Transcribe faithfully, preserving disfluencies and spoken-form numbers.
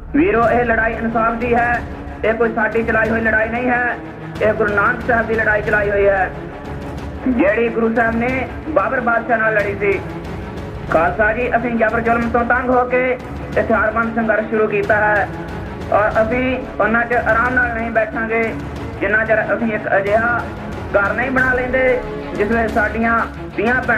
ਵੀਰੋ, ਇਹ ਲੜਾਈ ਇਨਸਾਫ ਦੀ ਹੈ। ਇਹ ਕੋਈ ਸਾਡੀ ਚਲਾਈ ਹੋਈ ਲੜਾਈ ਨਹੀਂ ਹੈ। ਇਹ ਗੁਰੂ ਨਾਨਕ ਸਾਹਿਬ ਦੀ ਲੜਾਈ ਚਲਾਈ ਹੋਈ ਹੈ, ਜਿਹੜੀ ਗੁਰੂ ਸਾਹਿਬ ਨੇ ਬਾਬਰ ਬਾਦਸ਼ਾਹ ਨਾਲ ਲੜੀ ਸੀ। ਖਾਲਸਾ ਜੀ, ਅਸੀਂ ਜਬਰ ਜ਼ੁਲਮ ਤੋਂ ਤੰਗ ਹੋ ਕੇ ਹਥਿਆਰਬੰਦ ਸੰਘਰਸ਼ ਸ਼ੁਰੂ ਕੀਤਾ ਹੈ ਔਰ ਅਸੀਂ ਉਹਨਾਂ 'ਚ ਆਰਾਮ ਨਾਲ ਨਹੀਂ ਬੈਠਾਂਗੇ ਜਿੰਨਾ ਚਿਰ ਅਸੀਂ ਇੱਕ ਅਜਿਹਾ ਘਰ ਨਹੀਂ ਬਣਾ ਲੈਂਦੇ ਜਿਸ ਵਿੱਚ ਸਾਡੀਆਂ ਧੀਆਂ ਭੈਣਾਂ